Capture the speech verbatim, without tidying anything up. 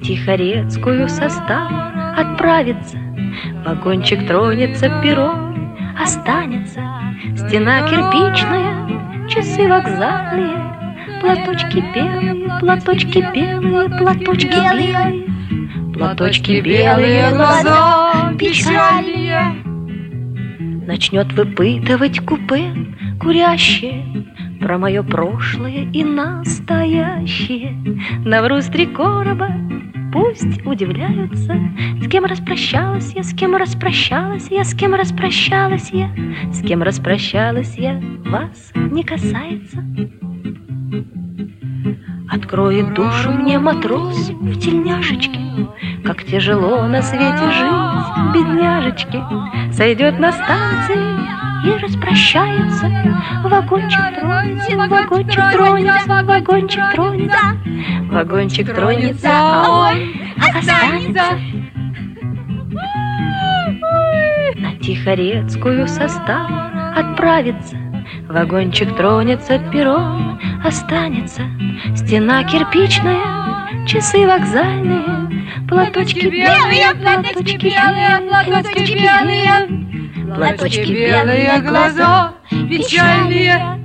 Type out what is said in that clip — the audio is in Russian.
Тихорецкую состав отправится, вагончик тронется, перрон останется, стена кирпичная, часы вокзальные, платочки белые, платочки белые, платочки белые, платочки белые, глаза печальные. Начнет выпытывать купе курящее про мое прошлое и настоящее. Наврус три короба, пусть удивляются, с кем распрощалась я, с кем распрощалась я, с кем распрощалась я, с кем распрощалась я, вас не касается. Откроет душу мне матрос в тельняшечке, как тяжело на свете жить, бедняжечки. Сойдет на станции и распрощается, вагончик тронется, вагончик тронется, вагончик тронется, вагончик тронется, а он останется. На Тихорецкую состав отправится, вагончик тронется, перрон останется, стена кирпичная, часы вокзальные, платочки белые, платочки белые, платочки белые, платочки белые, глаза печальные.